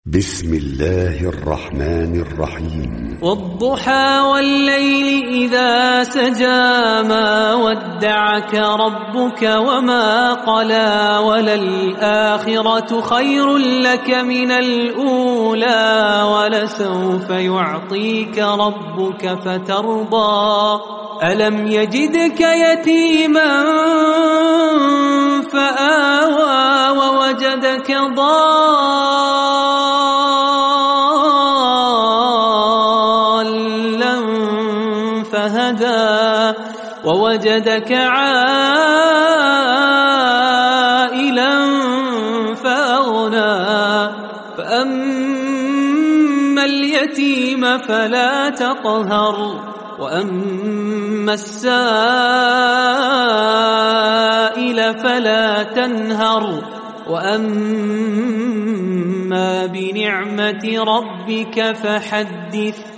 بسم الله الرحمن الرحيم والضحى والليل إذا سجى ما ودعك ربك وما قلى وللآخرة خير لك من الأولى ولسوف يعطيك ربك فترضى ألم يجدك يتيما فآوى ووجدك ضالا فهدى ووجدك عائلا فأغنى فأما اليتيم فلا تقهر وأما السائل فلا تنهر وأما بنعمة ربك فحدث